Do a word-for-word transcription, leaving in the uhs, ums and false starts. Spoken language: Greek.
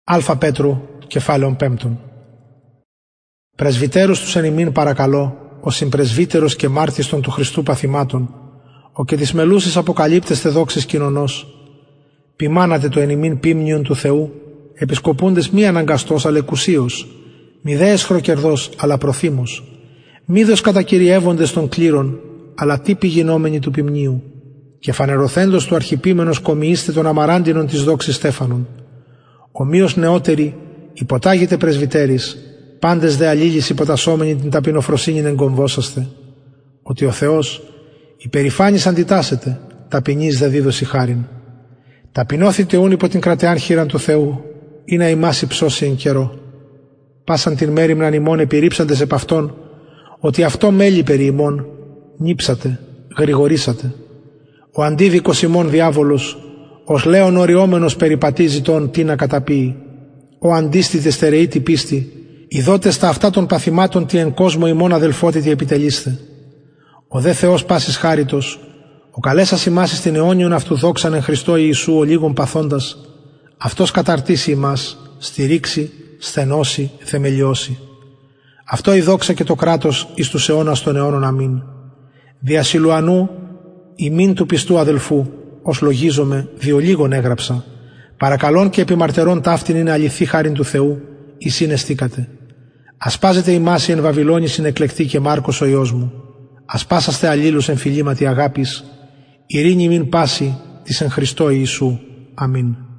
Α Πέτρου, κεφάλαιον πέμπτον. Πρεσβυτέρους τους εν ημίν παρακαλώ, ο συμπρεσβύτερος και μάρτιστον του Χριστού παθημάτων, ο και της μελούσης αποκαλύπτεστε δόξης κοινωνός, ποιμάνατε το εν ημίν πίμνιον του Θεού, επισκοπούντες μη αναγκαστός αλλά εκουσίως, μη δε εσχροκερδός αλλά προθύμος, μη δος κατακυριεύοντες των κλήρων, αλλά τύποι γινόμενοι του ποιμνίου, και φανερωθέντος του αρχιπίμενος κομιήστε των αμαράντινων της δόξης Στέφανον. Ομοίως νεότεροι, υποτάγετε πρεσβυτέρης, πάντες δε αλλήλεις υποτασσόμενοι την ταπεινοφροσύνην εγκομβόσαστε, ότι ο Θεός υπερηφάνης αντιτάσσεται, ταπεινής δε δίδωση χάριν. Ταπεινώθητε ούν υπό την κρατεάν χείραν του Θεού, ή να ημάς υψώσει εν καιρό. Πάσαν την μέριμναν ημών επιρρύψαντες επ' αυτόν, ότι αυτό μέλη περί ημών, νύψατε, γρηγορήσατε. Ο αντίδικος ημών διάβολος, ως λέον οριόμενος περιπατίζει τον τι να καταπίει. Ο αντίστητε στερεή τη πίστη, ειδότες τα αυτά των παθημάτων τι εν κόσμο ημών αδελφότητη επιτελείστε. Ο δε Θεός πάσης χάριτος, ο καλέσας ημάς στην αιώνιον αυτού δόξαν εν Χριστώ Ιησού ο λίγων παθώντας, αυτός καταρτήσει ημάς, στηρίξει, στενώσει, θεμελιώσει. Αυτό η δόξα και το κράτος εις τους αιώνας των αιώνων αμήν. Δια Σιλουανού, ημίν του πιστού αδελφού, ως λογίζομαι, διολίγων έγραψα, παρακαλών και επιμαρτερών ταύτην είναι αληθή χάριν του Θεού, ει συναισθήκατε. Ασπάζετε ημάς εν Βαβυλώνη συνεκλεκτή και Μάρκος ο Υιός μου. Ασπάσαστε αλλήλους εν φιλήματι αγάπης, ειρήνη μην πάση της εν Χριστώ Ιησού. Αμήν.